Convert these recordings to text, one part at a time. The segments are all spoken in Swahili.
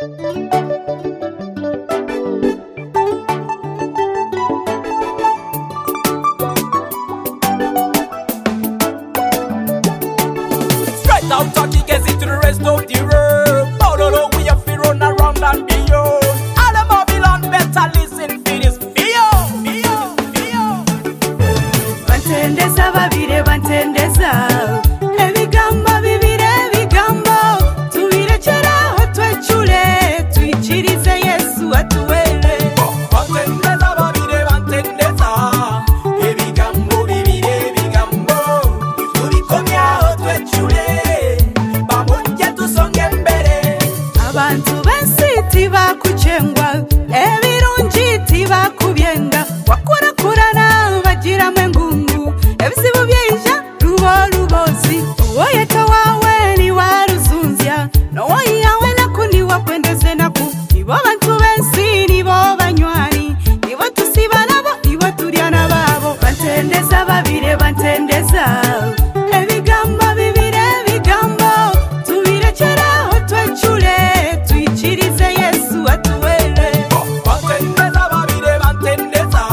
Straight out of Kigezi to the rest of the world. Pololo, we have to run around and beyond. All the Babylon better listen for this. Bantendeza babire bantendeza ebigambo bibire ebigambo tubirekeraho twecure twikirize Yesu atuwere. Bantendeza babire bantendeza ebigambo bibire ebigambo tubikomyaho twecure bamunye tusonge mbere. Abantu bensi tibakucengwa ebirungi tibakubyenga wakurakurana bagiramu engungu ebisibu byeija rubozi uwoyeta wawe ni waruzunzya nowoyihawe naku niwakwendeze naku nibo bantu bensi nibo banywani nibo tusiba nabo nibo turya nababo bantendeza babire bantendeza ebigambo bibire ebigambo tubirekeraho twecure twikirize Yesu atuwere. Bantendeza babire bantendeza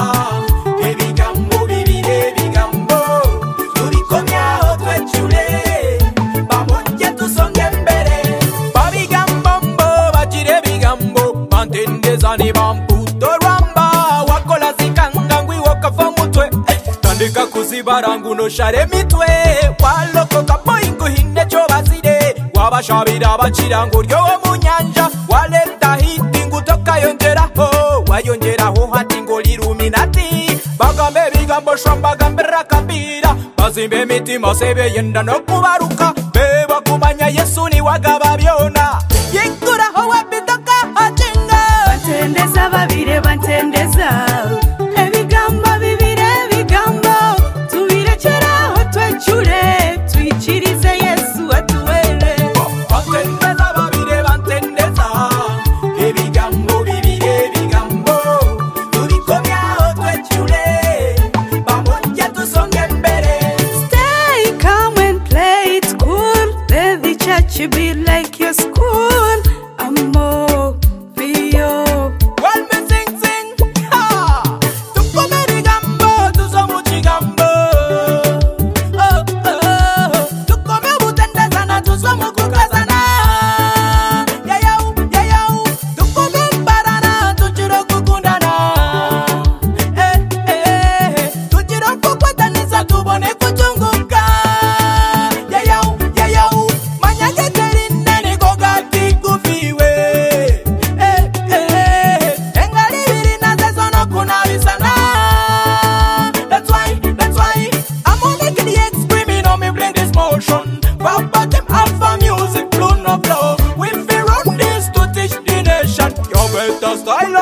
ebigambo bibire ebigambo tubikomyaho twecure bamunye tusonge mbere. Babigambo mbo bagire ebigambo bantendeza ni bamputo rwamba wakola zikanga ngwiwoka mutwe tandika kuzibara ngunoshare emitwe walokoka boingu hinde cyo bazire wabashabira bakira ngo ryowe mu nyanja waleta hiti ngutoka yongeraho wayongeraho hati ngo liruminati bagambe bigambo shombaga mbera kabira bazimbe mitima sebe yenda no kubaruka beba kumanya Yesu ni wagaba byona yikuraho wabitoka ajenga. Bantendeza babire bantendeza ebigambo bibire ebigambo tubirekeraho twecure twikirize Yesu atuwere. Bantendeza babire bantendeza ebigambo bibire ebigambo tubikomyaho twecure bamunye tusonge mbere. Stay calm and play it cool, let the church be like your school. Amo Pio While me sing, ha! Tukome bigambo, tusomu chigambo. Oh, oh, tukome butendeza na tusomu kukazana. Yayau, tukome mbarana, tuchiro kukundana. Tuchiro kukwataniza tubone kuchunguka. Yayau, manyage terinde ni kogati kufiwe. Engali birina zezono kunabisana. That's why I'm only getting screaming on me bring this motion. Papa them alpha music, blue no blow. We fi run this to teach the nation. You better style